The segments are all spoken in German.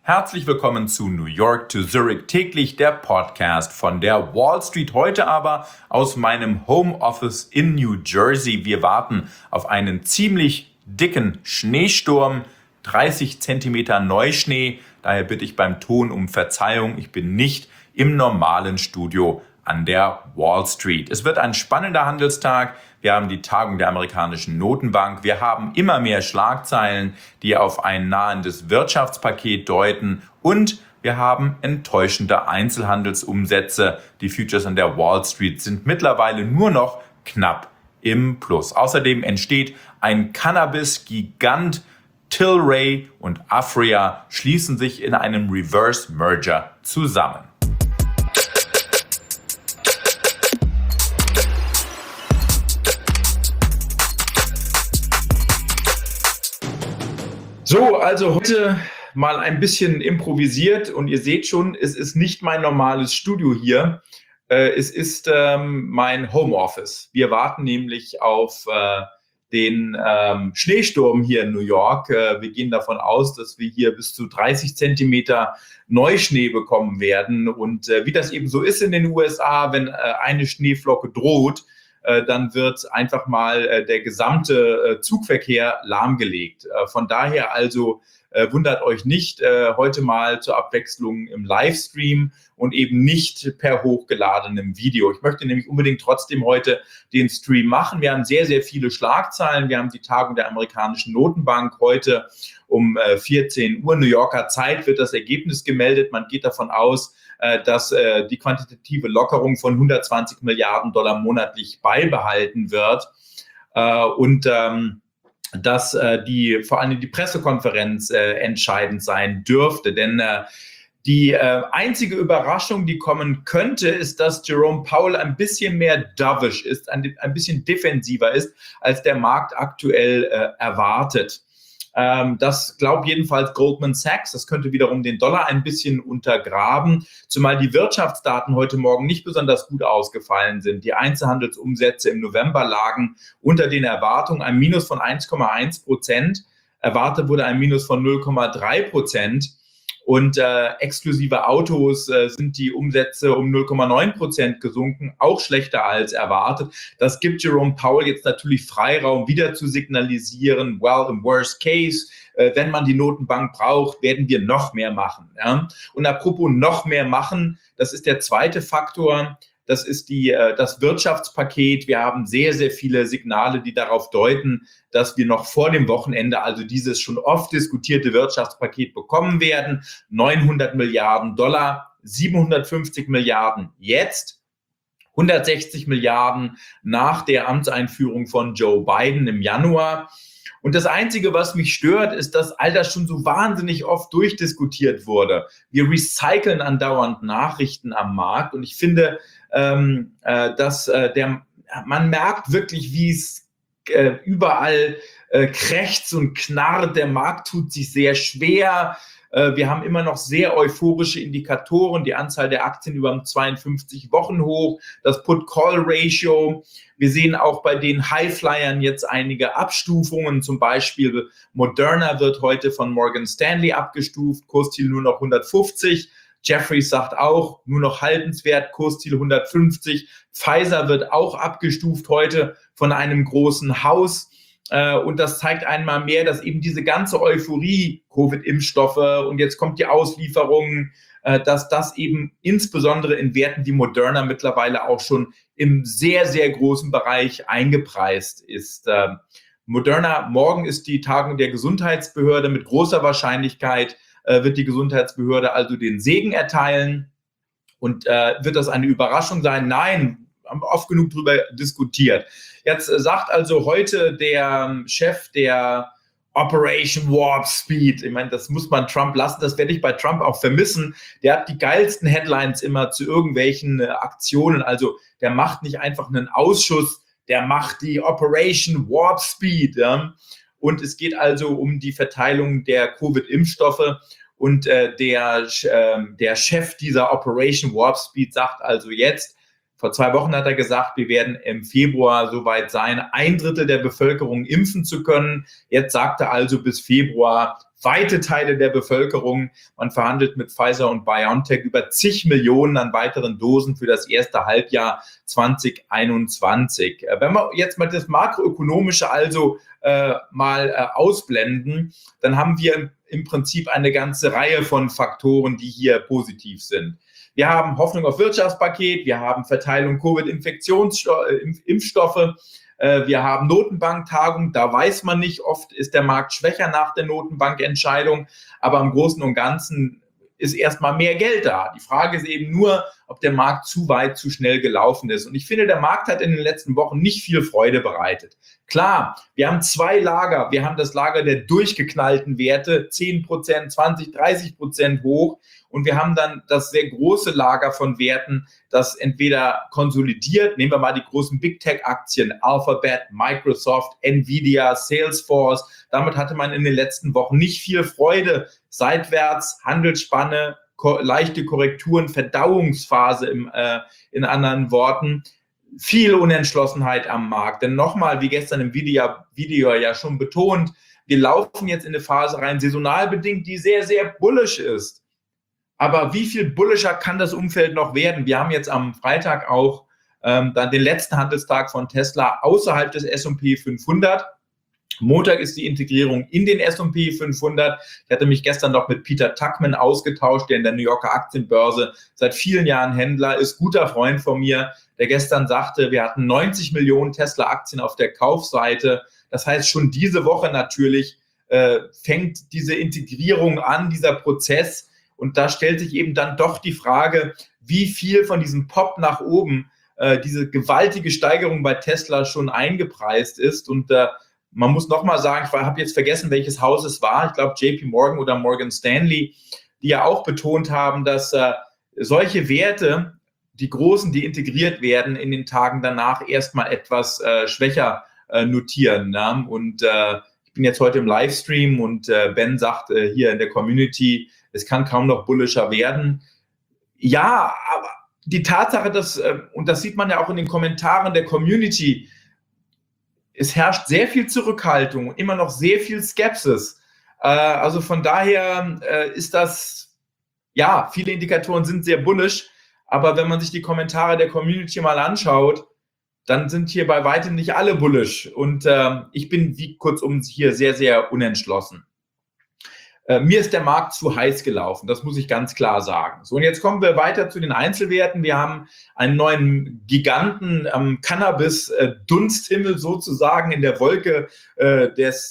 Herzlich willkommen zu New York to Zurich täglich, der Podcast von der Wall Street. Heute aber aus meinem Homeoffice in New Jersey. Wir warten auf einen ziemlich dicken Schneesturm, 30 Zentimeter Neuschnee. Daher bitte ich beim Ton um Verzeihung. Ich bin nicht im normalen Studio an der Wall Street. Es wird ein spannender Handelstag. Wir haben die Tagung der amerikanischen Notenbank. Wir haben immer mehr Schlagzeilen, die auf ein nahendes Wirtschaftspaket deuten. Und wir haben enttäuschende Einzelhandelsumsätze. Die Futures an der Wall Street sind mittlerweile nur noch knapp im Plus. Außerdem entsteht ein Cannabis-Gigant. Tilray und Aphria schließen sich in einem Reverse Merger zusammen. So, also heute mal ein bisschen improvisiert und ihr seht schon, es ist nicht mein normales Studio hier, es ist mein Homeoffice. Wir warten nämlich auf den Schneesturm hier in New York. Wir gehen davon aus, dass wir hier bis zu 30 Zentimeter Neuschnee bekommen werden und wie das eben so ist in den USA, wenn eine Schneeflocke droht, dann wird einfach mal der gesamte Zugverkehr lahmgelegt. Von daher also wundert euch nicht, heute mal zur Abwechslung im Livestream und eben nicht per hochgeladenem Video. Ich möchte nämlich unbedingt trotzdem heute den Stream machen. Wir haben sehr, sehr viele Schlagzeilen. Wir haben die Tagung der amerikanischen Notenbank heute um 14 Uhr New Yorker Zeit wird das Ergebnis gemeldet. Man geht davon aus, dass die quantitative Lockerung von 120 Milliarden Dollar monatlich beibehalten wird und dass vor allem die Pressekonferenz entscheidend sein dürfte. Denn die einzige Überraschung, die kommen könnte, ist, dass Jerome Powell ein bisschen mehr dovish ist, ein bisschen defensiver ist, als der Markt aktuell erwartet. Das glaubt jedenfalls Goldman Sachs. Das könnte wiederum den Dollar ein bisschen untergraben, zumal die Wirtschaftsdaten heute Morgen nicht besonders gut ausgefallen sind. Die Einzelhandelsumsätze im November lagen unter den Erwartungen, ein Minus von 1,1%. Erwartet wurde ein Minus von 0,3%. Und exklusive Autos sind die Umsätze um 0,9% gesunken, auch schlechter als erwartet. Das gibt Jerome Powell jetzt natürlich Freiraum, wieder zu signalisieren, well, im Worst Case, wenn man die Notenbank braucht, werden wir noch mehr machen. Ja? Und apropos noch mehr machen, das ist der zweite Faktor. Das ist das Wirtschaftspaket. Wir haben sehr, sehr viele Signale, die darauf deuten, dass wir noch vor dem Wochenende also dieses schon oft diskutierte Wirtschaftspaket bekommen werden. 900 Milliarden Dollar, 750 Milliarden jetzt, 160 Milliarden nach der Amtseinführung von Joe Biden im Januar. Und das Einzige, was mich stört, ist, dass all das schon so wahnsinnig oft durchdiskutiert wurde. Wir recyceln andauernd Nachrichten am Markt und ich finde, dass man merkt wirklich, wie es überall krächzt und knarrt. Der Markt tut sich sehr schwer. Wir haben immer noch sehr euphorische Indikatoren, die Anzahl der Aktien über 52 Wochen hoch, das Put-Call-Ratio. Wir sehen auch bei den Highflyern jetzt einige Abstufungen, zum Beispiel Moderna wird heute von Morgan Stanley abgestuft, Kursziel nur noch 150. Jefferies sagt auch, nur noch haltenswert, Kursziel 150. Pfizer wird auch abgestuft heute von einem großen Haus. Und das zeigt einmal mehr, dass eben diese ganze Euphorie, Covid-Impfstoffe und jetzt kommt die Auslieferung, dass das eben insbesondere in Werten wie Moderna mittlerweile auch schon im sehr, sehr großen Bereich eingepreist ist. Moderna, morgen ist die Tagung der Gesundheitsbehörde. Mit großer Wahrscheinlichkeit wird die Gesundheitsbehörde also den Segen erteilen. Und wird das eine Überraschung sein? Nein, haben wir oft genug darüber diskutiert. Jetzt sagt also heute der Chef der Operation Warp Speed, ich meine, das muss man Trump lassen, das werde ich bei Trump auch vermissen. Der hat die geilsten Headlines immer zu irgendwelchen Aktionen. Also der macht nicht einfach einen Ausschuss, der macht die Operation Warp Speed. Ja? Und es geht also um die Verteilung der Covid-Impfstoffe. Und der Chef dieser Operation Warp Speed sagt also jetzt, Vor 2 Wochen hat er gesagt, wir werden im Februar soweit sein, 1/3 der Bevölkerung impfen zu können. Jetzt sagt er also bis Februar weite Teile der Bevölkerung. Man verhandelt mit Pfizer und BioNTech über zig Millionen an weiteren Dosen für das erste Halbjahr 2021. Wenn wir jetzt mal das Makroökonomische also ausblenden, dann haben wir im Prinzip eine ganze Reihe von Faktoren, die hier positiv sind. Wir haben Hoffnung auf Wirtschaftspaket, wir haben Verteilung Covid-Impfstoffe, wir haben Notenbanktagung, da weiß man nicht, oft ist der Markt schwächer nach der Notenbankentscheidung, aber im Großen und Ganzen ist erstmal mehr Geld da. Die Frage ist eben nur, ob der Markt zu weit, zu schnell gelaufen ist. Und ich finde, der Markt hat in den letzten Wochen nicht viel Freude bereitet. Klar, wir haben 2 Lager. Wir haben das Lager der durchgeknallten Werte, 10%, 20%, 30% hoch. Und wir haben dann das sehr große Lager von Werten, das entweder konsolidiert, nehmen wir mal die großen Big Tech-Aktien, Alphabet, Microsoft, Nvidia, Salesforce. Damit hatte man in den letzten Wochen nicht viel Freude. Seitwärts, Handelsspanne, leichte Korrekturen, Verdauungsphase in anderen Worten. Viel Unentschlossenheit am Markt. Denn nochmal, wie gestern im Video ja schon betont, wir laufen jetzt in eine Phase rein, saisonal bedingt, die sehr, sehr bullish ist. Aber wie viel bullischer kann das Umfeld noch werden? Wir haben jetzt am Freitag auch dann den letzten Handelstag von Tesla außerhalb des S&P 500. Montag ist die Integrierung in den S&P 500. Ich hatte mich gestern noch mit Peter Tuchman ausgetauscht, der in der New Yorker Aktienbörse seit vielen Jahren Händler ist, guter Freund von mir, der gestern sagte, wir hatten 90 Millionen Tesla-Aktien auf der Kaufseite. Das heißt, schon diese Woche natürlich fängt diese Integrierung an, dieser Prozess. Und da stellt sich eben dann doch die Frage, wie viel von diesem Pop nach oben, diese gewaltige Steigerung bei Tesla schon eingepreist ist. Und man muss nochmal sagen, ich habe jetzt vergessen, welches Haus es war. Ich glaube, JP Morgan oder Morgan Stanley, die ja auch betont haben, dass solche Werte, die großen, die integriert werden, in den Tagen danach erstmal etwas schwächer notieren. Ne? Und ich bin jetzt heute im Livestream und Ben sagt hier in der Community, es kann kaum noch bullischer werden. Ja, aber die Tatsache, dass, und das sieht man ja auch in den Kommentaren der Community, es herrscht sehr viel Zurückhaltung und immer noch sehr viel Skepsis. Also von daher ist das, ja, viele Indikatoren sind sehr bullish, aber wenn man sich die Kommentare der Community mal anschaut, dann sind hier bei weitem nicht alle bullish. Und ich bin, wie kurzum, hier sehr, sehr unentschlossen. Mir ist der Markt zu heiß gelaufen, das muss ich ganz klar sagen. So, und jetzt kommen wir weiter zu den Einzelwerten. Wir haben einen neuen Giganten am Cannabis-Dunsthimmel sozusagen in der Wolke des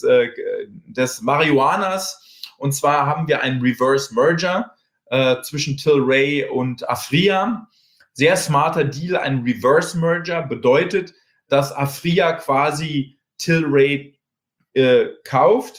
Marihuanas. Und zwar haben wir einen Reverse Merger zwischen Tilray und Aphria. Sehr smarter Deal, ein Reverse Merger bedeutet, dass Aphria quasi Tilray kauft.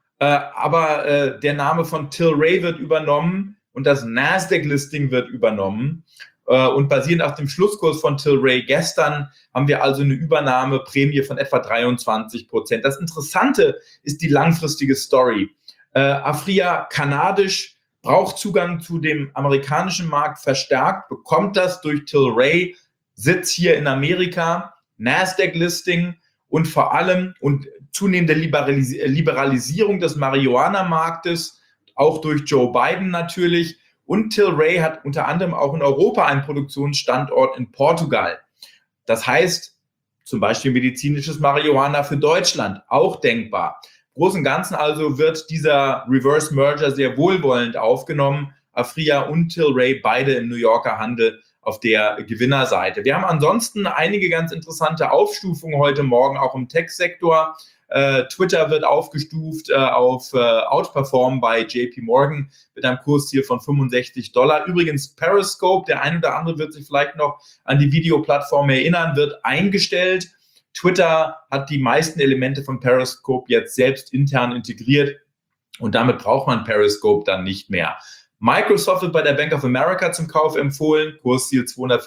Aber der Name von Tilray wird übernommen und das Nasdaq-Listing wird übernommen. Und basierend auf dem Schlusskurs von Tilray gestern haben wir also eine Übernahmeprämie von etwa 23%. Das Interessante ist die langfristige Story. Aphria, kanadisch, braucht Zugang zu dem amerikanischen Markt verstärkt, bekommt das durch Tilray, Sitz hier in Amerika, Nasdaq-Listing und vor allem und zunehmende Liberalisierung des Marihuana-Marktes, auch durch Joe Biden natürlich. Und Tilray hat unter anderem auch in Europa einen Produktionsstandort in Portugal. Das heißt, zum Beispiel medizinisches Marihuana für Deutschland, auch denkbar. Im Großen und Ganzen also wird dieser Reverse Merger sehr wohlwollend aufgenommen. Aphria und Tilray, beide im New Yorker Handel auf der Gewinnerseite. Wir haben ansonsten einige ganz interessante Aufstufungen heute Morgen, auch im Tech-Sektor. Twitter wird aufgestuft auf Outperform bei JP Morgan mit einem Kursziel von $65. Übrigens Periscope, der ein oder andere wird sich vielleicht noch an die Videoplattform erinnern, wird eingestellt. Twitter hat die meisten Elemente von Periscope jetzt selbst intern integriert und damit braucht man Periscope dann nicht mehr. Microsoft wird bei der Bank of America zum Kauf empfohlen, Kursziel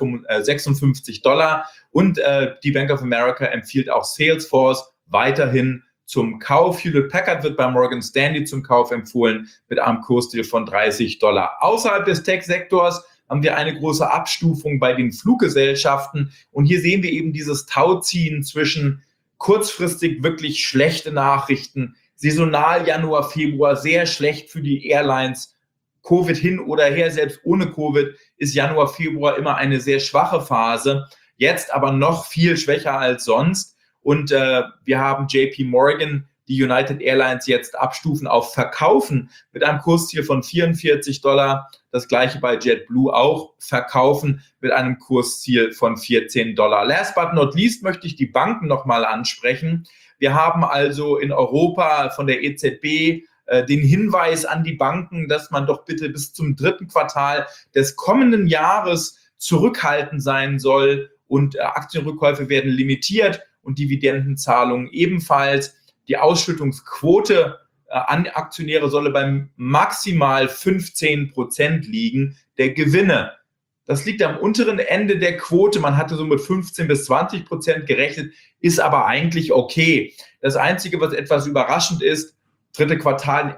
$256 und die Bank of America empfiehlt auch Salesforce weiterhin zum Kauf. Hewlett Packard wird bei Morgan Stanley zum Kauf empfohlen mit einem Kursziel von $30. Außerhalb des Tech-Sektors haben wir eine große Abstufung bei den Fluggesellschaften. Und hier sehen wir eben dieses Tauziehen zwischen kurzfristig wirklich schlechte Nachrichten, saisonal Januar, Februar sehr schlecht für die Airlines, Covid hin oder her, selbst ohne Covid ist Januar, Februar immer eine sehr schwache Phase, jetzt aber noch viel schwächer als sonst. Und wir haben JP Morgan, die United Airlines jetzt abstufen auf Verkaufen mit einem Kursziel von $44. Das gleiche bei JetBlue auch, Verkaufen mit einem Kursziel von $14. Last but not least möchte ich die Banken nochmal ansprechen. Wir haben also in Europa von der EZB den Hinweis an die Banken, dass man doch bitte bis zum 3. Quartal des kommenden Jahres zurückhaltend sein soll und Aktienrückkäufe werden limitiert und Dividendenzahlungen ebenfalls. Die Ausschüttungsquote an Aktionäre solle beim maximal 15% liegen der Gewinne. Das liegt am unteren Ende der Quote. Man hatte so mit 15-20% gerechnet, ist aber eigentlich okay. Das Einzige, was etwas überraschend ist, 3. Quartal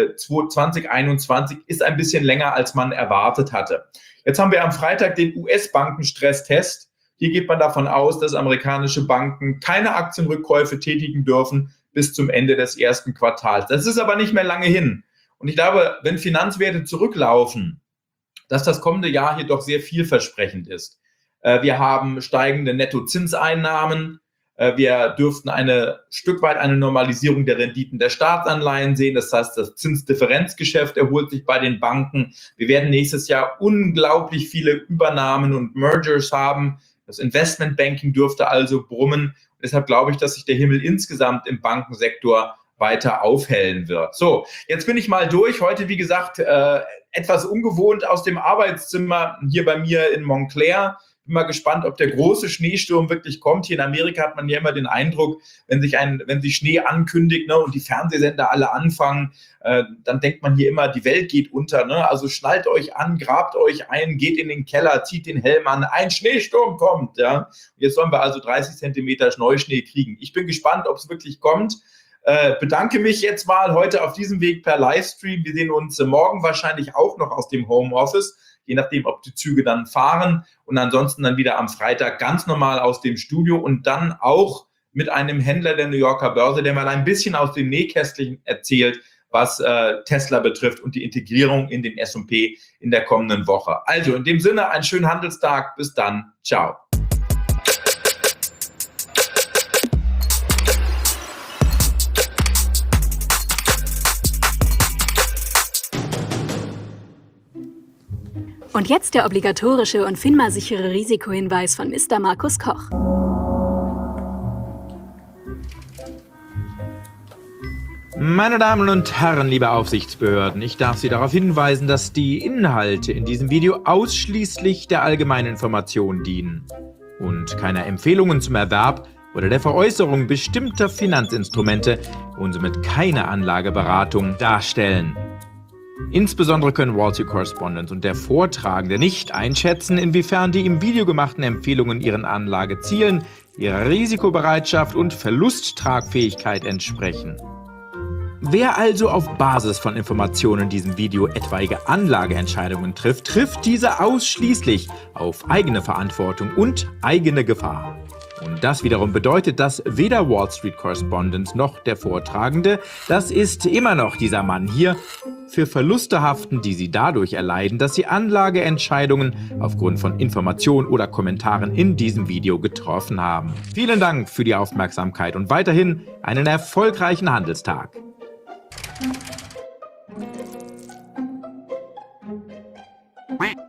2021 ist ein bisschen länger, als man erwartet hatte. Jetzt haben wir am Freitag den US-Banken-Stresstest. Hier geht man davon aus, dass amerikanische Banken keine Aktienrückkäufe tätigen dürfen bis zum Ende des 1. Quartals. Das ist aber nicht mehr lange hin. Und ich glaube, wenn Finanzwerte zurücklaufen, dass das kommende Jahr hier doch sehr vielversprechend ist. Wir haben steigende Nettozinseinnahmen. Wir dürften ein Stück weit eine Normalisierung der Renditen der Staatsanleihen sehen. Das heißt, das Zinsdifferenzgeschäft erholt sich bei den Banken. Wir werden nächstes Jahr unglaublich viele Übernahmen und Mergers haben. Das Investmentbanking dürfte also brummen. Deshalb glaube ich, dass sich der Himmel insgesamt im Bankensektor weiter aufhellen wird. So, jetzt bin ich mal durch. Heute, wie gesagt, etwas ungewohnt aus dem Arbeitszimmer hier bei mir in Montclair. Bin mal gespannt, ob der große Schneesturm wirklich kommt. Hier in Amerika hat man ja immer den Eindruck, wenn sich Schnee ankündigt, ne, und die Fernsehsender alle anfangen, dann denkt man hier immer, die Welt geht unter. Ne? Also schnallt euch an, grabt euch ein, geht in den Keller, zieht den Helm an, ein Schneesturm kommt. Ja? Jetzt sollen wir also 30 Zentimeter Neuschnee kriegen. Ich bin gespannt, ob es wirklich kommt. Bedanke mich jetzt mal heute auf diesem Weg per Livestream. Wir sehen uns morgen wahrscheinlich auch noch aus dem Homeoffice, je nachdem, ob die Züge dann fahren. Und ansonsten dann wieder am Freitag ganz normal aus dem Studio und dann auch mit einem Händler der New Yorker Börse, der mal ein bisschen aus dem Nähkästchen erzählt, was Tesla betrifft und die Integrierung in den S&P in der kommenden Woche. Also in dem Sinne, einen schönen Handelstag. Bis dann. Ciao. Und jetzt der obligatorische und FINMA-sichere Risikohinweis von Mr. Markus Koch. Meine Damen und Herren, liebe Aufsichtsbehörden, ich darf Sie darauf hinweisen, dass die Inhalte in diesem Video ausschließlich der allgemeinen Information dienen und keine Empfehlungen zum Erwerb oder der Veräußerung bestimmter Finanzinstrumente und somit keine Anlageberatung darstellen. Insbesondere können Wall Street Correspondent und der Vortragende nicht einschätzen, inwiefern die im Video gemachten Empfehlungen ihren Anlagezielen, ihrer Risikobereitschaft und Verlusttragfähigkeit entsprechen. Wer also auf Basis von Informationen in diesem Video etwaige Anlageentscheidungen trifft, trifft diese ausschließlich auf eigene Verantwortung und eigene Gefahr. Und das wiederum bedeutet, dass weder Wall Street Correspondent noch der Vortragende, das ist immer noch dieser Mann hier, für Verluste haften, die sie dadurch erleiden, dass sie Anlageentscheidungen aufgrund von Informationen oder Kommentaren in diesem Video getroffen haben. Vielen Dank für die Aufmerksamkeit und weiterhin einen erfolgreichen Handelstag. Quack.